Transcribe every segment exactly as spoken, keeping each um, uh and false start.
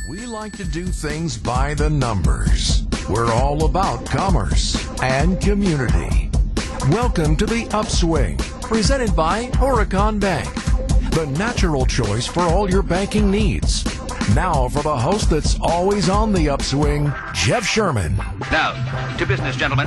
We like to do things by the numbers. We're all about commerce and community. Welcome to The Upswing, presented by Horicon Bank, the natural choice for all your banking needs. Now for the host that's always on the upswing, Jeff Sherman. Now, to business, gentlemen.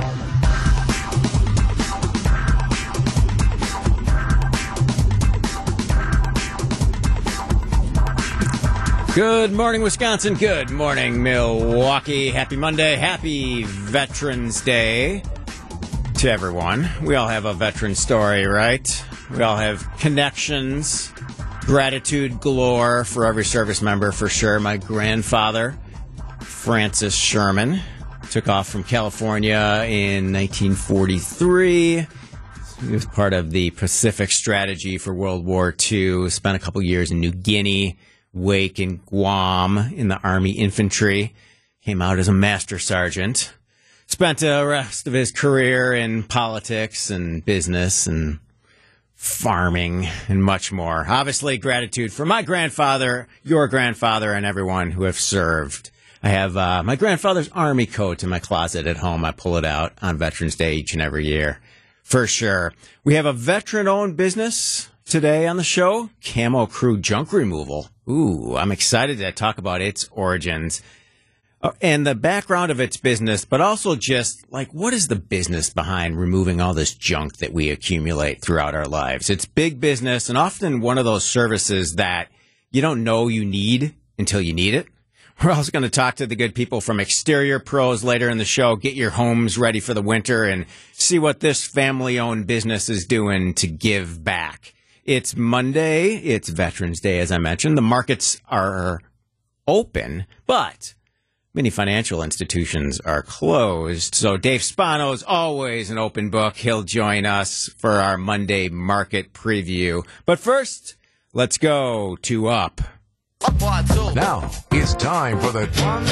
Good morning, Wisconsin. Good morning, Milwaukee. Happy Monday. Happy Veterans Day to everyone. We all have a veteran story, right? We all have connections, gratitude galore for every service member, for sure. My grandfather, Francis Sherman, took off from California in nineteen forty-three. He was part of the Pacific Strategy for World War Two. Spent a couple years in New Guinea, Wake, and Guam in the Army Infantry. Came out as a master sergeant. Spent the rest of his career in politics and business and farming and much more. Obviously, gratitude for my grandfather, your grandfather, and everyone who have served. I have uh, my grandfather's Army coat in my closet at home. I pull it out on Veterans Day each and every year, for sure. We have a veteran-owned business today on the show, Camo Crew Junk Removal. Ooh, I'm excited to talk about its origins uh, and the background of its business, but also just, like, what is the business behind removing all this junk that we accumulate throughout our lives? It's big business and often one of those services that you don't know you need until you need it. We're also going to talk to the good people from Exterior Pros later in the show, get your homes ready for the winter, and see what this family-owned business is doing to give back. It's Monday. It's Veterans Day, as I mentioned. The markets are open, but many financial institutions are closed. So Dave Spano is always an open book. He'll join us for our Monday market preview. But first, let's go to Up. Now it's time for the one,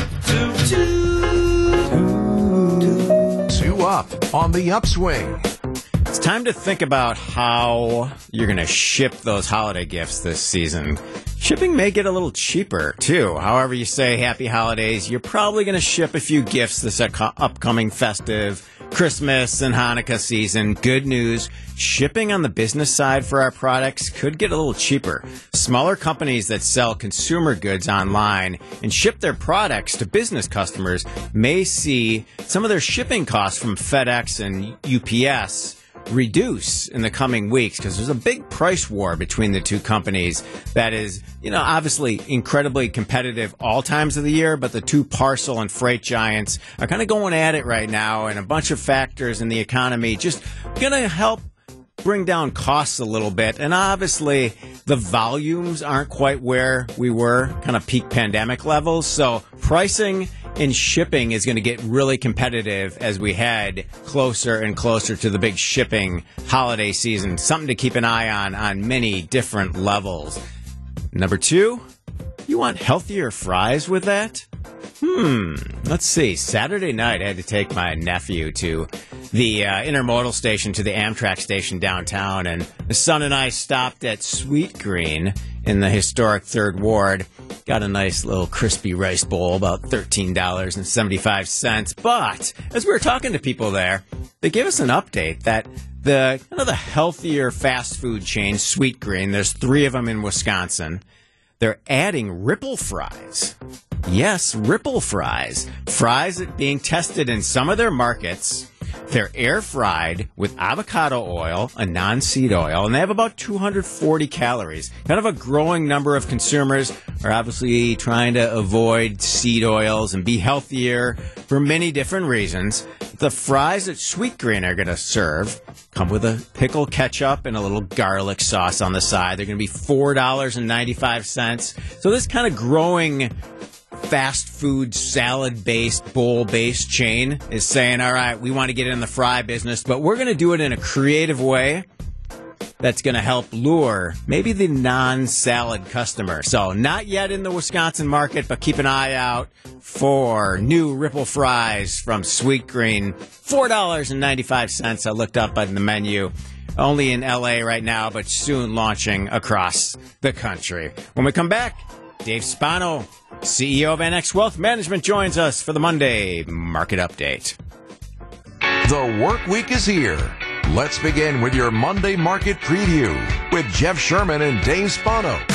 two, two, two Up on the Upswing. It's time to think about how you're going to ship those holiday gifts this season. Shipping may get a little cheaper, too. However you say happy holidays, you're probably going to ship a few gifts this upcoming festive Christmas and Hanukkah season. Good news, shipping on the business side for our products could get a little cheaper. Smaller companies that sell consumer goods online and ship their products to business customers may see some of their shipping costs from FedEx and U P S reduce in the coming weeks, because there's a big price war between the two companies that is, you know, obviously incredibly competitive all times of the year, but the two parcel and freight giants are kind of going at it right now, and a bunch of factors in the economy just going to help bring down costs a little bit. And obviously the volumes aren't quite where we were kind of peak pandemic levels, so pricing and shipping is going to get really competitive as we head closer and closer to the big shipping holiday season. Something to keep an eye on on many different levels. Number two, you want healthier fries with that? Hmm, let's see. Saturday night, I had to take my nephew to the uh, intermodal station, to the Amtrak station downtown, and the son and I stopped at Sweet Green in the historic Third Ward. Got a nice little crispy rice bowl, about thirteen dollars and seventy-five cents. But as we were talking to people there, they gave us an update that the kind of the healthier fast food chain, Sweet Green, there's three of them in Wisconsin, they're adding Ripple fries. Yes, Ripple fries. Fries being tested in some of their markets. They're air fried with avocado oil, a non-seed oil, and they have about two hundred forty calories. Kind of a growing number of consumers are obviously trying to avoid seed oils and be healthier for many different reasons. The fries that Sweet Green are going to serve come with a pickle ketchup and a little garlic sauce on the side. They're going to be four dollars and ninety-five cents. So this kind of growing fast food salad-based, bowl-based chain is saying, all right, we want to get in the fry business, but we're going to do it in a creative way that's going to help lure maybe the non-salad customer. So not yet in the Wisconsin market, but keep an eye out for new Ripple fries from Sweet Green. four dollars and ninety-five cents. I looked up on the menu. Only in L A right now, but soon launching across the country. When we come back, Dave Spano, C E O of Annex Wealth Management, joins us for the Monday Market Update. The work week is here. Let's begin with your Monday Market Preview with Jeff Sherman and Dave Spano. Working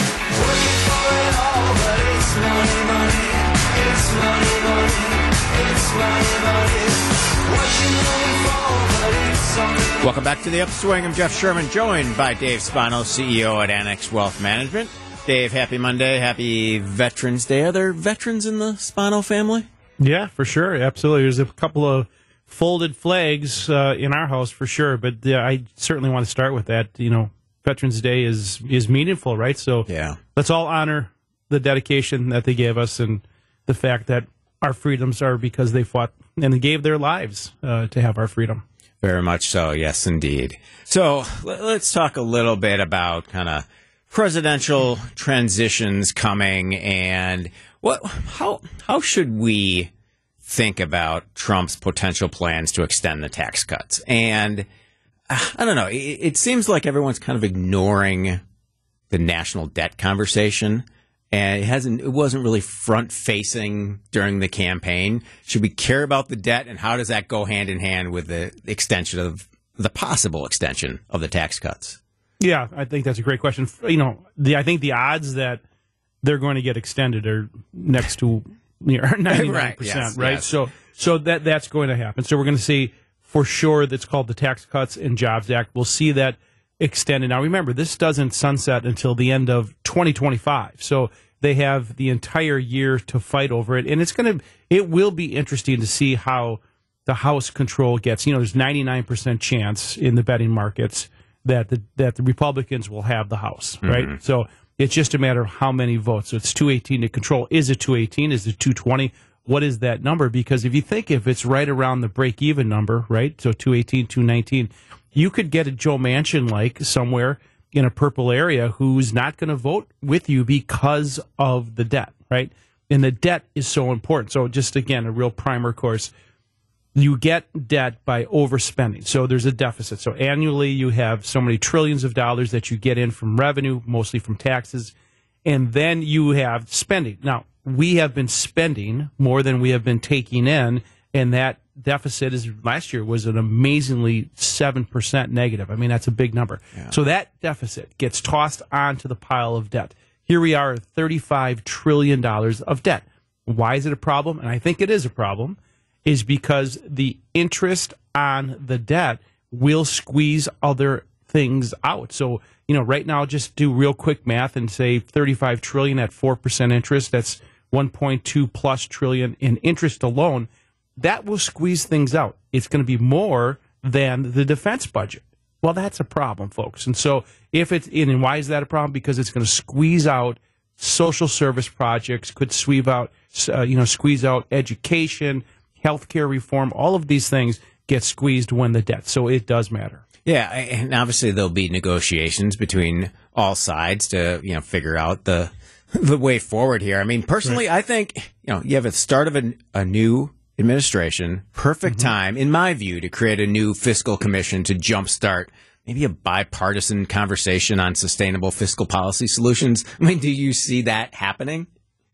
for it all, but it's money, money. It's money, money. It's money, money. What you looking for, but it's something. Welcome back to the Upswing. I'm Jeff Sherman, joined by Dave Spano, C E O at Annex Wealth Management. Dave, happy Monday. Happy Veterans Day. Are there veterans in the Spano family? Yeah, for sure. Absolutely. There's a couple of folded flags uh, in our house for sure, but uh, I certainly want to start with that. You know, Veterans Day is is meaningful, right? So yeah. Let's all honor the dedication that they gave us and the fact that our freedoms are because they fought and they gave their lives uh, to have our freedom. Very much so, yes, indeed. So let's talk a little bit about kind of presidential transitions coming and what how how should we think about Trump's potential plans to extend the tax cuts. And uh, I don't know, it, it seems like everyone's kind of ignoring the national debt conversation, and it hasn't it wasn't really front facing during the campaign. Should we care about the debt, and how does that go hand in hand with the extension of the possible extension of the tax cuts? Yeah, I think that's a great question. You know, the I think the odds that they're going to get extended are next to near ninety-nine right, percent, yes, right? Yes. So so that that's going to happen. So we're going to see for sure that's called the Tax Cuts and Jobs Act. We'll see that extended. Now, remember, this doesn't sunset until the end of twenty twenty-five. So they have the entire year to fight over it. And it's going to it will be interesting to see how the House control gets. You know, there's ninety-nine percent chance in the betting markets that the that the Republicans will have the House, right? Mm-hmm. So it's just a matter of how many votes. So it's two eighteen to control. Is it two eighteen? Is it two twenty? What is that number? Because if you think if it's right around the break-even number, right, so two eighteen, two nineteen, you could get a Joe Manchin-like somewhere in a purple area who's not going to vote with you because of the debt, right? And the debt is so important. So just, again, a real primer course. You get debt by overspending. So there's a deficit. So annually you have so many trillions of dollars that you get in from revenue, mostly from taxes, and then you have spending. Now, we have been spending more than we have been taking in, and that deficit is last year was an amazingly seven percent negative. I mean, that's a big number. Yeah. So that deficit gets tossed onto the pile of debt. Here we are at thirty-five trillion dollars of debt. Why is it a problem? And I think it is a problem. Is because the interest on the debt will squeeze other things out. So, you know, right now, just do real quick math and say thirty-five trillion at four percent interest. That's one point two plus trillion in interest alone. That will squeeze things out. It's going to be more than the defense budget. Well, that's a problem, folks. And so if it's in, and why is that a problem? Because it's going to squeeze out social service projects, could squeeze out, uh, you know, squeeze out education, healthcare reform, all of these things get squeezed when the debt. So it does matter. Yeah, and obviously there'll be negotiations between all sides to, you know, figure out the the way forward here. I mean, personally, right. I think, you know, you have a start of a, a new administration, perfect mm-hmm. time, in my view, to create a new fiscal commission to jumpstart maybe a bipartisan conversation on sustainable fiscal policy solutions. I mean, do you see that happening?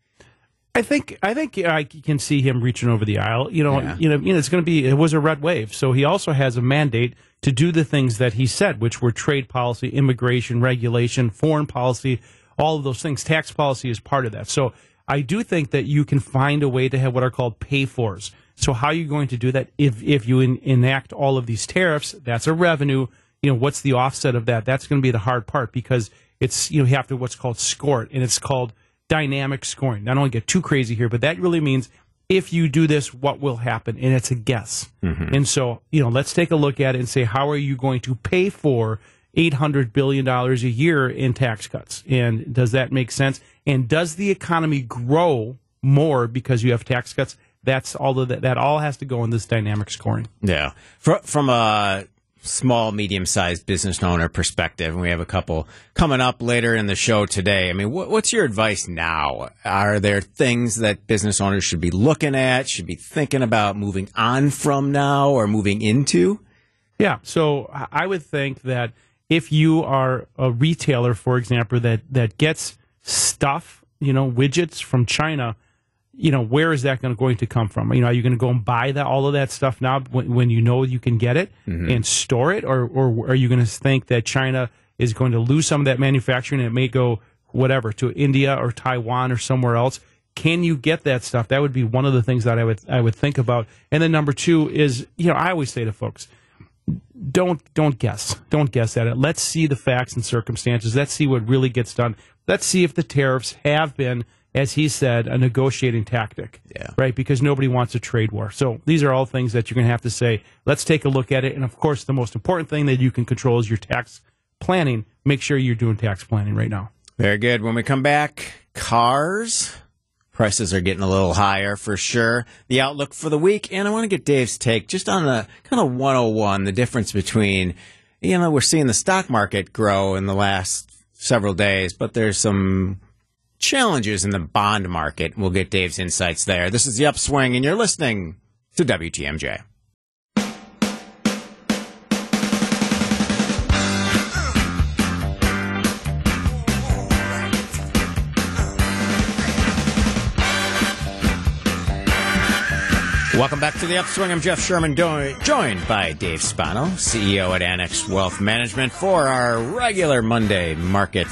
I think I think I can see him reaching over the aisle. You know, yeah. you know, you know, it's going to be. It was a red wave, so he also has a mandate to do the things that he said, which were trade policy, immigration, regulation, foreign policy, all of those things. Tax policy is part of that. So I do think that you can find a way to have what are called pay-fors. So how are you going to do that? If if you in, enact all of these tariffs, that's a revenue. You know, what's the offset of that? That's going to be the hard part because it's you know you have to what's called score it, and it's called dynamic scoring. I don't want to get too crazy here, but that really means if you do this, what will happen? And it's a guess. Mm-hmm. And so, you know, let's take a look at it and say, how are you going to pay for eight hundred billion dollars a year in tax cuts? And does that make sense? And does the economy grow more because you have tax cuts? That's all of that. That all has to go in this dynamic scoring. Yeah. From, from a small, medium-sized business owner perspective, and we have a couple coming up later in the show today. I mean, wh- what's your advice now? Are there things that business owners should be looking at, should be thinking about moving on from now or moving into? Yeah, so I would think that if you are a retailer, for example, that, that gets stuff you know, widgets from China, you know, where is that gonna, going to come from? You know, are you going to go and buy that all of that stuff now when, when you know you can get it mm-hmm. and store it, or or are you going to think that China is going to lose some of that manufacturing and it may go whatever to India or Taiwan or somewhere else? Can you get that stuff? That would be one of the things that I would I would think about. And then number two is, you know, I always say to folks, don't don't guess, don't guess at it. Let's see the facts and circumstances. Let's see what really gets done. Let's see if the tariffs have been, as he said, a negotiating tactic, yeah. right? Because nobody wants a trade war. So these are all things that you're going to have to say, let's take a look at it. And, of course, the most important thing that you can control is your tax planning. Make sure you're doing tax planning right now. Very good. When we come back, cars, prices are getting a little higher for sure. The outlook for the week, and I want to get Dave's take just on the kind of one oh one, the difference between, you know, we're seeing the stock market grow in the last several days, but there's some challenges in the bond market. We'll get Dave's insights there. This is The Upswing, and you're listening to W T M J. Welcome back to The Upswing. I'm Jeff Sherman, do- joined by Dave Spano, C E O at Annex Wealth Management, for our regular Monday market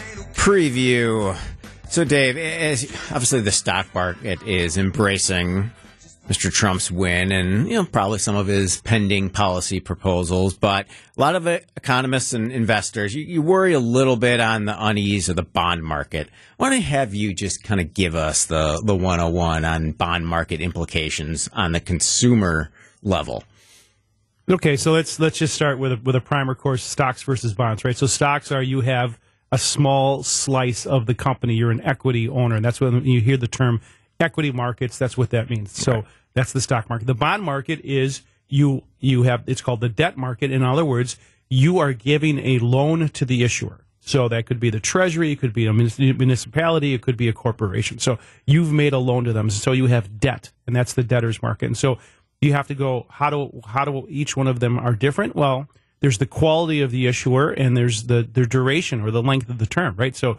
preview. So, Dave, as, obviously the stock market is embracing Mister Trump's win and, you know, probably some of his pending policy proposals. But a lot of economists and investors, you, you worry a little bit on the unease of the bond market. I want to have you just kind of give us the, the one oh one on bond market implications on the consumer level. Okay, so let's let's just start with a, with a primer course, stocks versus bonds, right? So stocks are you have a small slice of the company. You're an equity owner, and that's when you hear the term equity markets. That's what that means. So right. That's the stock market. The bond market is you you have, it's called the debt market. In other words, you are giving a loan to the issuer. So that could be the treasury, it could be a municipality, it could be a corporation. So you've made a loan to them. So you have debt, and that's the debtor's market. And so you have to go, how do how do each one of them are different? Well, there's the quality of the issuer, and there's the, the duration or the length of the term, right? So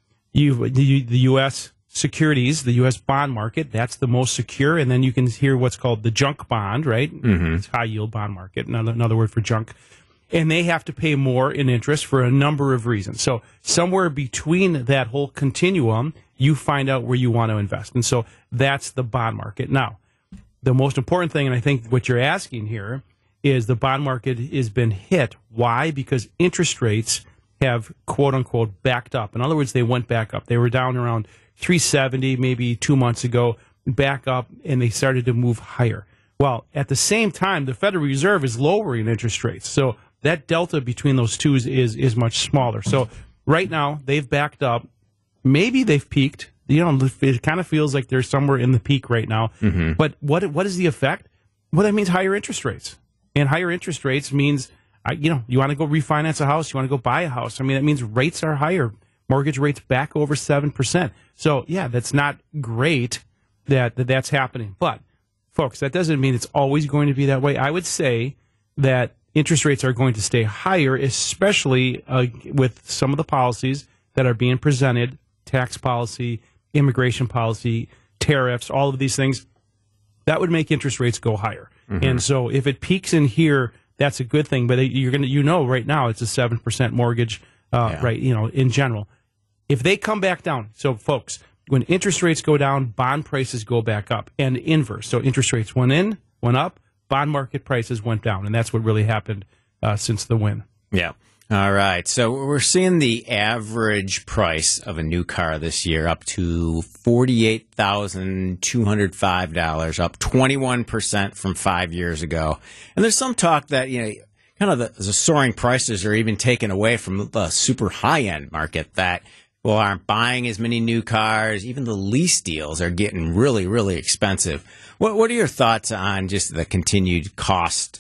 you the, the U S securities, the U S bond market, that's the most secure. And then you can hear what's called the junk bond, right? Mm-hmm. It's high yield bond market, another, another word for junk. And they have to pay more in interest for a number of reasons. So somewhere between that whole continuum, you find out where you want to invest. And so that's the bond market. Now, the most important thing, and I think what you're asking here, is the bond market has been hit. Why? Because interest rates have, quote unquote, backed up. In other words, they went back up. They were down around three seventy maybe two months ago, back up, and they started to move higher. Well, at the same time, the Federal Reserve is lowering interest rates. So that delta between those two is, is, is much smaller. So right now, they've backed up. Maybe they've peaked. You know, it kind of feels like they're somewhere in the peak right now. Mm-hmm. But what what is the effect? Well, that means higher interest rates. And higher interest rates means, you know, you want to go refinance a house, you want to go buy a house. I mean, that means rates are higher. Mortgage rates back over seven percent. So, yeah, that's not great that, that that's happening. But, folks, that doesn't mean it's always going to be that way. I would say that interest rates are going to stay higher, especially uh, with some of the policies that are being presented, tax policy, immigration policy, tariffs, all of these things. That would make interest rates go higher. Mm-hmm. And so if it peaks in here, that's a good thing. But you're going to, you know, right now it's a seven percent mortgage, uh, yeah. right, you know, in general. If they come back down, so folks, when interest rates go down, bond prices go back up, and inverse. So interest rates went in, went up, bond market prices went down, and that's what really happened uh, since the win. Yeah. All right. So we're seeing the average price of a new car this year up to forty-eight thousand two hundred five dollars, up twenty-one percent from five years ago. And there's some talk that, you know, kind of the, the soaring prices are even taken away from the super high-end market that, well, aren't buying as many new cars. Even the lease deals are getting really, really expensive. What, what are your thoughts on just the continued cost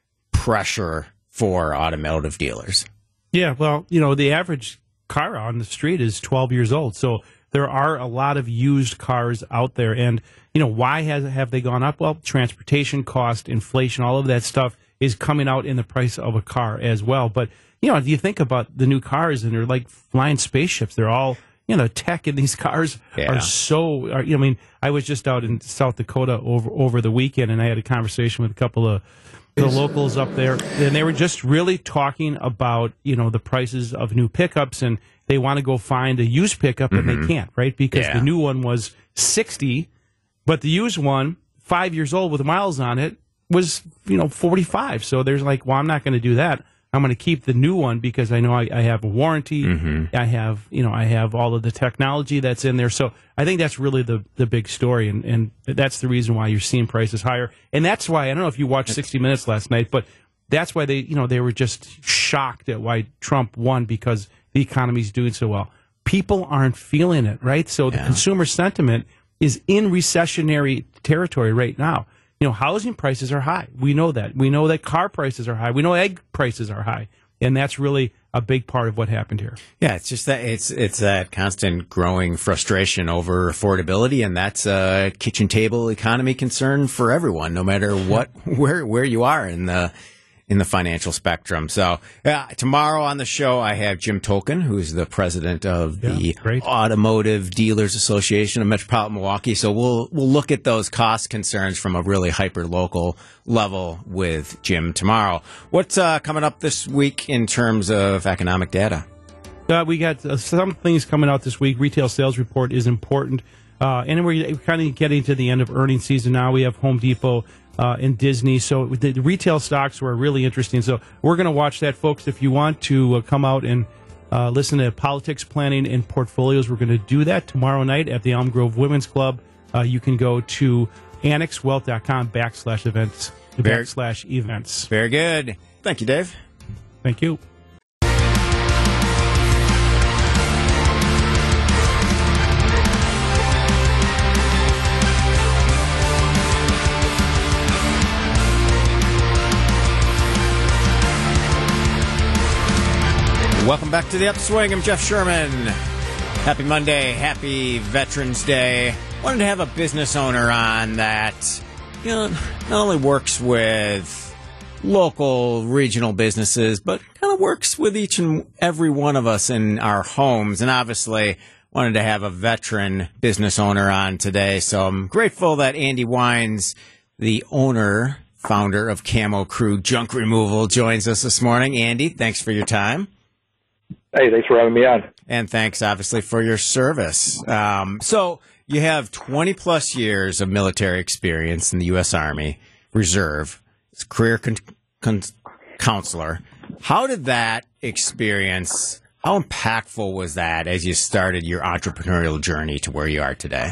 pressure for automotive dealers? Yeah, well, you know, the average car on the street is twelve years old. So there are a lot of used cars out there. And, you know, why has, have they gone up? Well, transportation cost, inflation, all of that stuff is coming out in the price of a car as well. But, you know, if you think about the new cars, and they're like flying spaceships. They're all, you know, tech in these cars Yeah. are so. Are, I mean, I was just out in South Dakota over over the weekend, and I had a conversation with a couple of the locals up there, and they were just really talking about, you know, the prices of new pickups, and they want to go find a used pickup, and Mm-hmm. they can't, right? Because Yeah. the new one was sixty, but the used one, five years old with miles on it, was, you know, forty-five. So there's like, well, I'm not going to do that. I'm going to keep the new one because I know I, I have a warranty. Mm-hmm. I have, you know, I have all of the technology that's in there. So I think that's really the, the big story. And, and that's the reason why you're seeing prices higher. And that's why, I don't know if you watched sixty minutes last night, but that's why they, you know, they were just shocked at why Trump won, because the economy's doing so well. People aren't feeling it, right? So the Yeah. consumer sentiment is in recessionary territory right now. You know, housing prices are high. We know that. We know that car prices are high. We know egg prices are high. And that's really a big part of what happened here. Yeah, it's just that it's it's that constant growing frustration over affordability, and that's a kitchen table economy concern for everyone, no matter what where where you are in the in the financial spectrum. So uh, tomorrow on the show, I have Jim Tolkien, who's the president of the Yeah, great. Automotive Dealers Association of Metropolitan Milwaukee. So we'll we'll look at those cost concerns from a really hyper local level with Jim tomorrow. What's uh, coming up this week in terms of economic data? Uh, we got uh, some things coming out this week. Retail sales report is important. Uh, and we're kind of getting to the end of earnings season now. We have Home Depot uh, and Disney. So the the retail stocks were really interesting. So we're going to watch that, folks. If you want to uh, come out and uh, listen to politics, planning, and portfolios, we're going to do that tomorrow night at the Elm Grove Women's Club. Uh, you can go to annexwealth.com backslash events, Very- backslash events. Very good. Thank you, Dave. Thank you. Welcome back to the Upswing. I'm Jeff Sherman. Happy Monday. Happy Veterans Day. Wanted to have a business owner on that, you know, not only works with local, regional businesses, but kind of works with each and every one of us in our homes. And obviously, wanted to have a veteran business owner on today. So I'm grateful that Andy Wines, the owner, founder of Camo Crew Junk Removal, joins us this morning. Andy, thanks for your time. Hey, thanks for having me on. And thanks, obviously, for your service. Um, so you have twenty plus years of military experience in the U S Army Reserve, as career con- con- counselor. How did that experience, how impactful was that as you started your entrepreneurial journey to where you are today?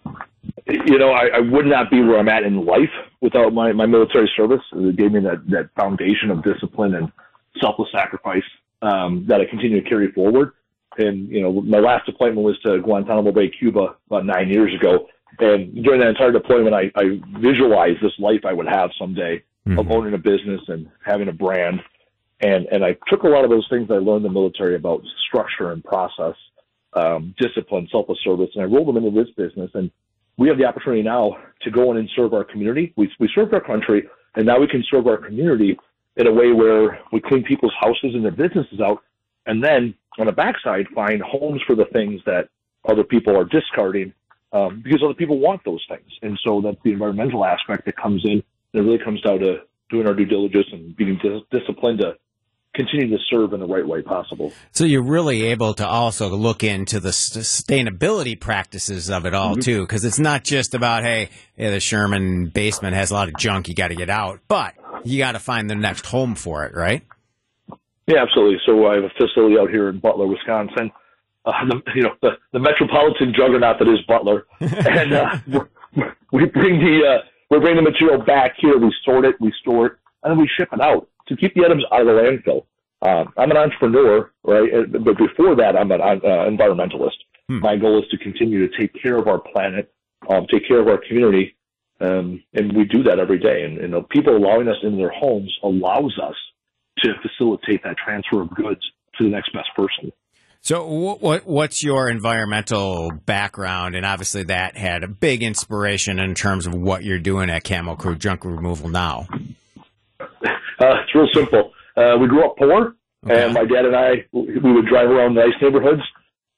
You know, I, I would not be where I'm at in life without my, my military service. It gave me that, that foundation of discipline and selfless sacrifice um, that I continue to carry forward. And, you know, my last deployment was to Guantanamo Bay, Cuba, about nine years ago. And during that entire deployment, I, I visualized this life I would have someday mm-hmm. of owning a business and having a brand. And, and I took a lot of those things I learned in the military about structure and process, um, discipline, selfless service, and I rolled them into this business. And we have the opportunity now to go in and serve our community. We, we served our country, and now we can serve our community in a way where we clean people's houses and their businesses out, and then on the backside find homes for the things that other people are discarding um, because other people want those things. And so that's the environmental aspect that comes in. It really comes down to doing our due diligence and being dis- disciplined to continue to serve in the right way possible. So you're really able to also look into the sustainability practices of it all, mm-hmm. too, because it's not just about, hey, yeah, the Sherman basement has a lot of junk, you got to get out, but you got to find the next home for it, right? Yeah, absolutely. So I have a facility out here in Butler, Wisconsin, uh, the, you know, the, the metropolitan juggernaut that is Butler, and uh, we bring the uh, we bring the material back here, we sort it, we store it, and then we ship it out to keep the items out of the landfill. Uh, I'm an entrepreneur, right? But before that, I'm an uh, environmentalist. Hmm. My goal is to continue to take care of our planet, um, take care of our community, um, and we do that every day. And, and people allowing us into their homes allows us to facilitate that transfer of goods to the next best person. So what what's your environmental background? And obviously that had a big inspiration in terms of what you're doing at Camo Crew Junk Removal now. Uh, it's real simple. Uh, we grew up poor, okay. and my dad and I, we would drive around nice neighborhoods,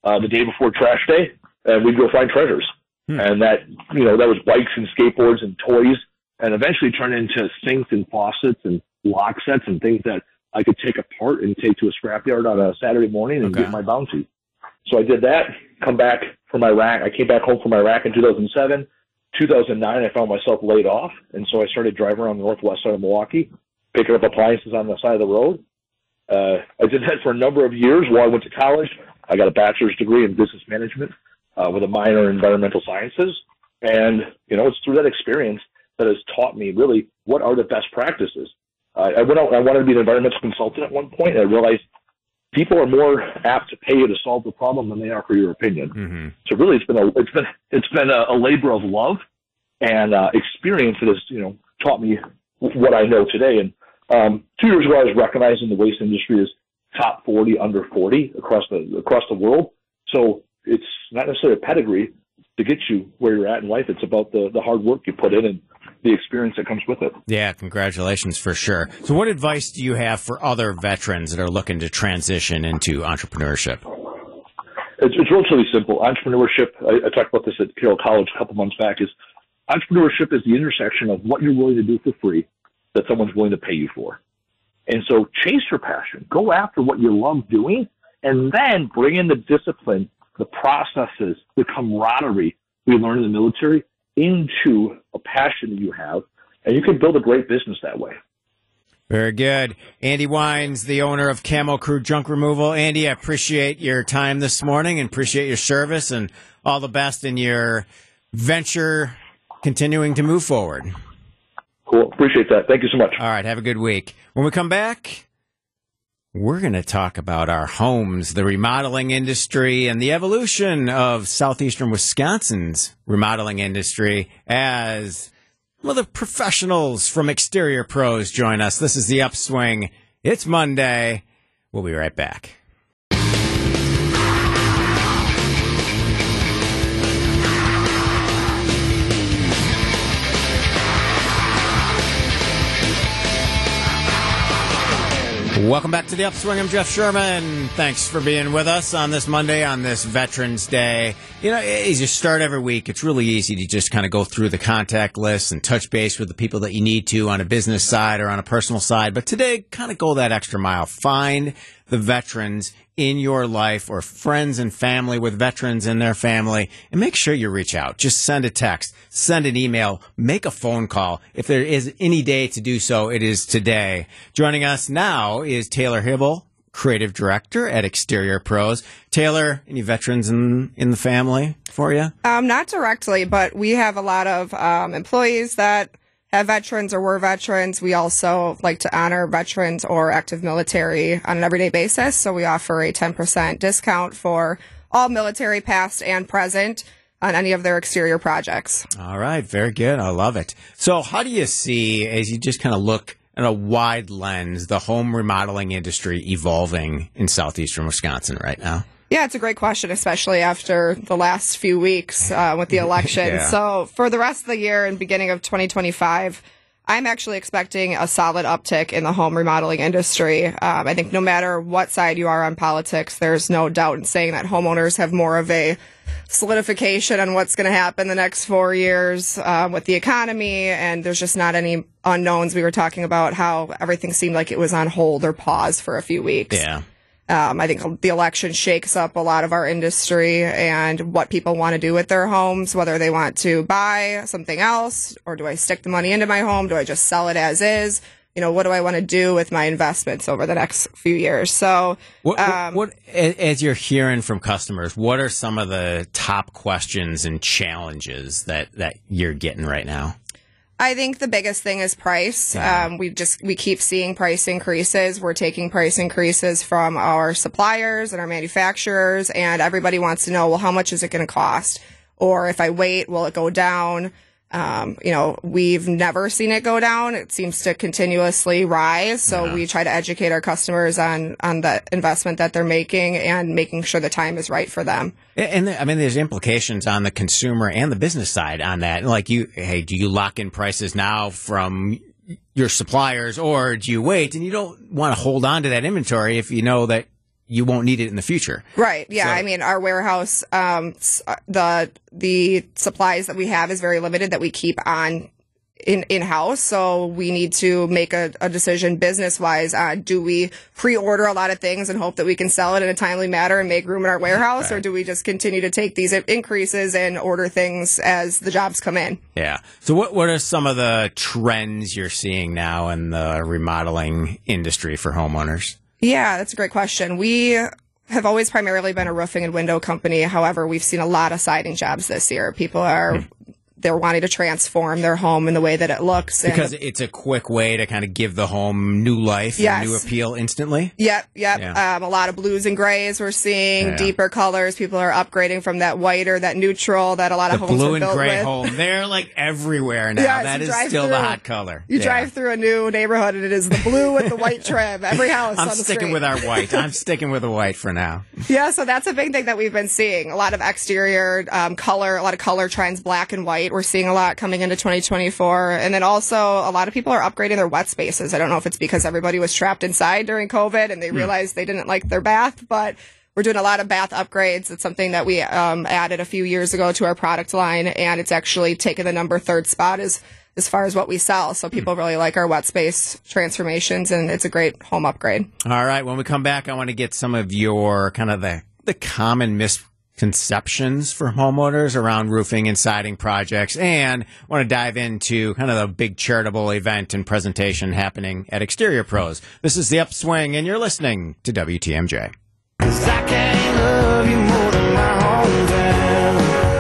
uh, the day before trash day, and we'd go find treasures. Hmm. And that, you know, that was bikes and skateboards and toys, and eventually turned into sinks and faucets and lock sets and things that I could take apart and take to a scrapyard on a Saturday morning and okay. get my bounty. So I did that, come back from Iraq. I came back home from Iraq in two thousand seven. two thousand nine, I found myself laid off, and so I started driving around the northwest side of Milwaukee, picking up appliances on the side of the road. Uh, I did that for a number of years while I went to college. I got a bachelor's degree in business management uh, with a minor in environmental sciences. And, you know, it's through that experience that has taught me really what are the best practices. Uh, I went out and I wanted to be an environmental consultant at one point, and I realized people are more apt to pay you to solve the problem than they are for your opinion. Mm-hmm. So really, it's been a it's been it's been a, a labor of love and uh, experience that has you know taught me what I know today. And um, two years ago, I was recognized in the waste industry as top forty under forty across the across the world. So it's not necessarily a pedigree to get you where you're at in life. It's about the the hard work you put in and the experience that comes with it. Yeah, congratulations for sure. So what advice do you have for other veterans that are looking to transition into entrepreneurship? It's, it's relatively simple. Entrepreneurship, I, I talked about this at Carroll College a couple months back, is entrepreneurship is the intersection of what you're willing to do for free that someone's willing to pay you for. And so chase your passion. Go after what you love doing, and then bring in the discipline, the processes, the camaraderie we learn in the military into a passion that you have, and you can build a great business that way. Very good. Andy Wines, the owner of Camo Crew Junk Removal. Andy, I appreciate your time this morning and appreciate your service, and all the best in your venture continuing to move forward. Cool. Appreciate that. Thank you so much. All right. Have a good week. When we come back, we're going to talk about our homes, the remodeling industry, and the evolution of southeastern Wisconsin's remodeling industry as well, the professionals from Exterior Pros join us. This is The Upswing. It's Monday. We'll be right back. Welcome back to The Upswing. I'm Jeff Sherman. Thanks for being with us on this Monday, on this Veterans Day. You know, as you start every week, it's really easy to just kind of go through the contact list and touch base with the people that you need to on a business side or on a personal side. But today, kind of go that extra mile. Find the veterans in your life or friends and family with veterans in their family, and make sure you reach out. Just send a text, send an email, make a phone call. If there is any day to do so, it is today. Joining us now is Taylor Hibble, Creative Director at Exterior Pros. Taylor, any veterans in, in the family for you? Um, not directly, but we have a lot of um, employees that have veterans or were veterans. We also like to honor veterans or active military on an everyday basis. So we offer a ten percent discount for all military past and present on any of their exterior projects. All right. Very good. I love it. So how do you see, as you just kind of look at a wide lens, the home remodeling industry evolving in southeastern Wisconsin right now? Yeah, it's a great question, especially after the last few weeks uh, with the election. Yeah. So for the rest of the year and beginning of twenty twenty-five, I'm actually expecting a solid uptick in the home remodeling industry. Um, I think no matter what side you are on politics, there's no doubt in saying that homeowners have more of a solidification on what's going to happen the next four years uh, with the economy, and there's just not any unknowns. We were talking about how everything seemed like it was on hold or pause for a few weeks. Yeah. Um, I think the election shakes up a lot of our industry and what people want to do with their homes, whether they want to buy something else, or do I stick the money into my home? Do I just sell it as is? You know, what do I want to do with my investments over the next few years? So, what, um, what, what, as you're hearing from customers, what are some of the top questions and challenges that, that you're getting right now? I think the biggest thing is price. Yeah. Um, we just we keep seeing price increases. We're taking price increases from our suppliers and our manufacturers, and everybody wants to know, well, how much is it going to cost? Or if I wait, will it go down? Um, you know, we've never seen it go down. It seems to continuously rise. So Yeah. we try to educate our customers on on the investment that they're making and making sure the time is right for them. And, and I mean, there's implications on the consumer and the business side on that. Like, you, hey, do you lock in prices now from your suppliers, or do you wait? And you don't want to hold on to that inventory if you know that you won't need it in the future. Right. Yeah. So- I mean, our warehouse, um, s- the the supplies that we have is very limited that we keep on in in house. So we need to make a, a decision business wise. Uh, do we pre-order a lot of things and hope that we can sell it in a timely manner and make room in our warehouse, Right. or do we just continue to take these increases and order things as the jobs come in? Yeah. So what what are some of the trends you're seeing now in the remodeling industry for homeowners? Yeah, that's a great question. We have always primarily been a roofing and window company. However, we've seen a lot of siding jobs this year. People are they're wanting to transform their home in the way that it looks. And Because it's a quick way to kind of give the home new life Yes. and new appeal instantly. Yep, yep. Yeah. Um, a lot of blues and grays we're seeing, Yeah. deeper colors. People are upgrading from that white or that neutral that a lot The of homes blue are and built gray with. home, they're like everywhere now. Yes, that you is drive still the through- hot color. You Yeah. drive through a new neighborhood and it is the blue with the white trim. Every house I'm on the sticking street. with our white. I'm sticking with the white for now. Yeah, so that's a big thing that we've been seeing. A lot of exterior um, color, a lot of color trends, black and white. We're seeing a lot coming into twenty twenty-four. And then also a lot of people are upgrading their wet spaces. I don't know if it's because everybody was trapped inside during COVID and they realized they didn't like their bath, but we're doing a lot of bath upgrades. It's something that we um, added a few years ago to our product line, and it's actually taken the number third spot as, as far as what we sell. So people really like our wet space transformations, and it's a great home upgrade. All right. When we come back, I want to get some of your kind of the, the common misconceptions for homeowners around roofing and siding projects, and want to dive into kind of the big charitable event and presentation happening at Exterior Pros. This is The Upswing, and you're listening to W T M J. 'Cause I can't love you more than my hometown.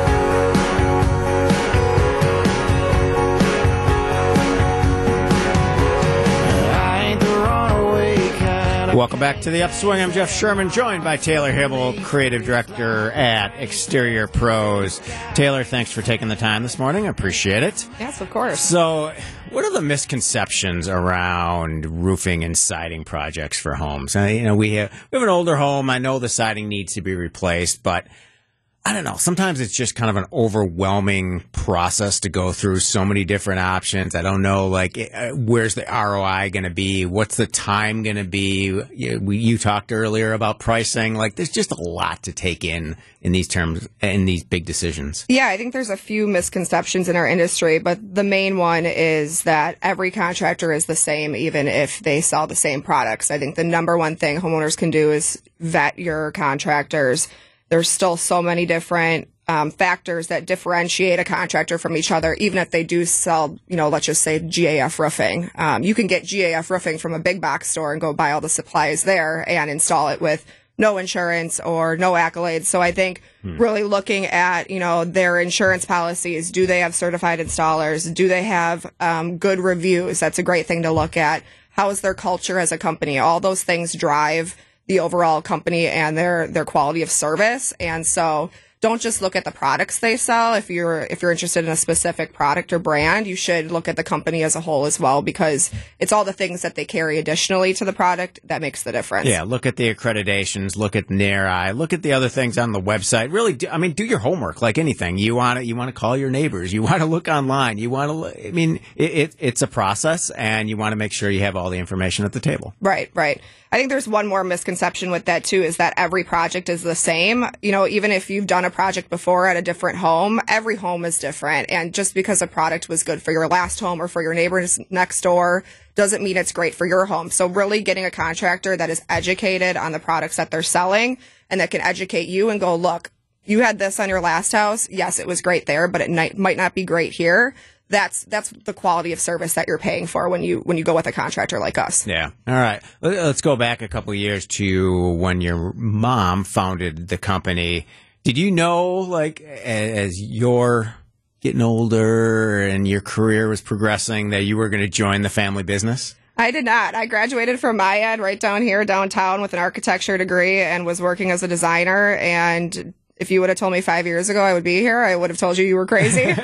I ain't the runaway kind of. Welcome back to The Upswing. I'm Jeff Sherman, joined by Taylor Hibble, Creative Director at Exterior Pros. Taylor, thanks for taking the time this morning. I appreciate it. Yes, of course. So, what are the misconceptions around roofing and siding projects for homes? Uh, you know, we have we have an older home. I know the siding needs to be replaced, but I don't know. Sometimes it's just kind of an overwhelming process to go through so many different options. I don't know, like, uh, where's the R O I going to be? What's the time going to be? You, we, you talked earlier about pricing. Like, there's just a lot to take in in these terms, in these big decisions. Yeah, I think there's a few misconceptions in our industry, but the main one is that every contractor is the same, even if they sell the same products. I think the number one thing homeowners can do is vet your contractors. There's still so many different um, factors that differentiate a contractor from each other, even if they do sell, you know, let's just say G A F roofing. Um, you can get G A F roofing from a big box store and go buy all the supplies there and install it with no insurance or no accolades. So I think really looking at, you know, their insurance policies. Do they have certified installers? Do they have um, good reviews? That's a great thing to look at. How is their culture as a company? All those things drive the overall company and their their quality of service. And so don't just look at the products they sell. If you're if you're interested in a specific product or brand, you should look at the company as a whole as well, because it's all the things that they carry additionally to the product that makes the difference. Yeah, look at the accreditations, look at N A R I, look at the other things on the website. Really, do, I mean, do your homework like anything. You want to you want to call your neighbors. You want to look online. You want to. I mean, it, it, it's a process, and you want to make sure you have all the information at the table. Right, right. I think there's one more misconception with that too, is that every project is the same. You know, even if you've done a project before at a different home, every home is different. And just because a product was good for your last home or for your neighbors next door doesn't mean it's great for your home. So really getting a contractor that is educated on the products that they're selling and that can educate you and go, look, you had this on your last house. Yes, it was great there, but it might, might not be great here. That's that's the quality of service that you're paying for when you when you go with a contractor like us. Yeah. All right. Let's go back a couple of years to when your mom founded the company. Did you know, like, as you're getting older and your career was progressing, that you were going to join the family business? I did not. I graduated from my ed right down here downtown with an architecture degree and was working as a designer. And if you would have told me five years ago I would be here, I would have told you you were crazy.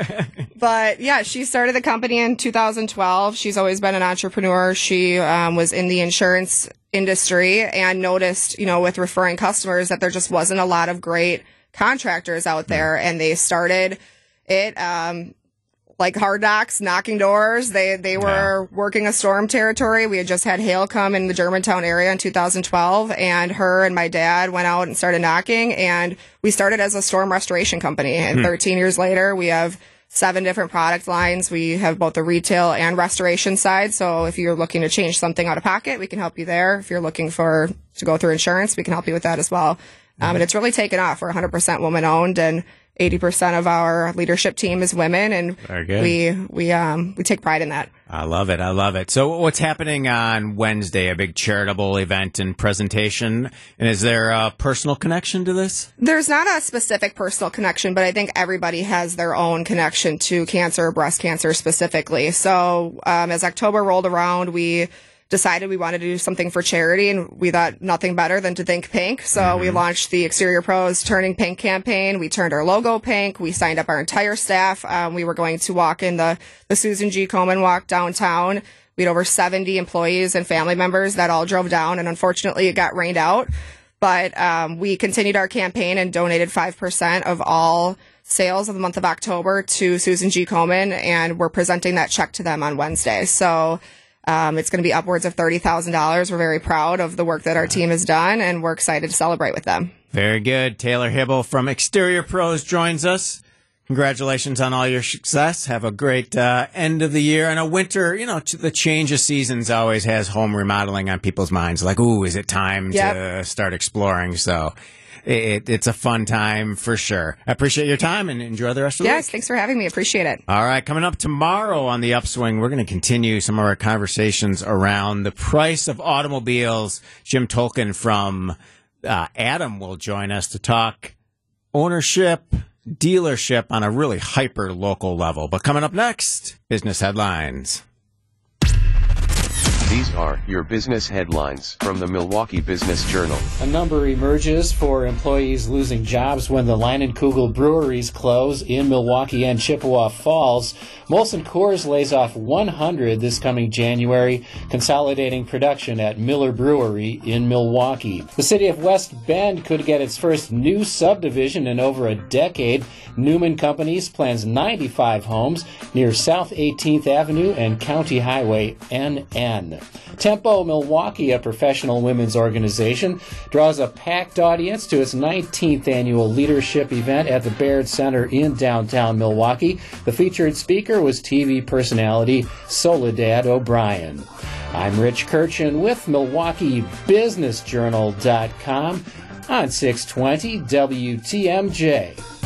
But yeah, she started the company in two thousand twelve. She's always been an entrepreneur. She um, was in the insurance industry and noticed, you know, with referring customers that there just wasn't a lot of great contractors out there. And they started it. Um, like hard knocks, knocking doors. They they were Yeah. working a storm territory. We had just had hail come in the Germantown area in two thousand twelve, and her and my dad went out and started knocking, and we started as a storm restoration company. And Hmm. thirteen years later, we have seven different product lines. We have both the retail and restoration side. So if you're looking to change something out of pocket, we can help you there. If you're looking for to go through insurance, we can help you with that as well. Um, and it's really taken off. We're one hundred percent woman owned, and eighty percent of our leadership team is women, and Very good. we we um we take pride in that. I love it. I love it. So what's happening on Wednesday? A big charitable event and presentation. And is there a personal connection to this? There's not a specific personal connection, but I think everybody has their own connection to cancer, breast cancer specifically. So um, as October rolled around, we decided we wanted to do something for charity, and we thought nothing better than to think pink. So mm-hmm. we launched the Exterior Pros Turning Pink campaign. We turned our logo pink. We signed up our entire staff. Um, we were going to walk in the, the Susan G. Komen walk downtown. We had over seventy employees and family members that all drove down, and unfortunately it got rained out. But um, we continued our campaign and donated five percent of all sales of the month of October to Susan G. Komen, and we're presenting that check to them on Wednesday. So Um, it's going to be upwards of thirty thousand dollars. We're very proud of the work that our team has done, and we're excited to celebrate with them. Very good. Taylor Hibble from Exterior Pros joins us. Congratulations on all your success. Have a great uh, end of the year. And a winter, you know, the change of seasons always has home remodeling on people's minds. Like, ooh, is it time Yep. to start exploring? So it, it's a fun time for sure. I appreciate your time and enjoy the rest of the Yes, week. thanks for having me. Appreciate it. All right, coming up tomorrow on The Upswing, we're going to continue some of our conversations around the price of automobiles. Jim Tolkien from uh, Adam will join us to talk ownership, dealership on a really hyper-local level. But coming up next, business headlines. These are your business headlines from the Milwaukee Business Journal. A number emerges for employees losing jobs when the Leinenkugel breweries close in Milwaukee and Chippewa Falls. Molson Coors lays off one hundred this coming January, consolidating production at Miller Brewery in Milwaukee. The city of West Bend could get its first new subdivision in over a decade. Newman Companies plans ninety-five homes near South eighteenth Avenue and County Highway N N. Tempo Milwaukee, a professional women's organization, draws a packed audience to its nineteenth annual leadership event at the Baird Center in downtown Milwaukee. The featured speaker was T V personality Soledad O'Brien. I'm Rich Kirchen with Milwaukee Business Journal dot com on six twenty W T M J.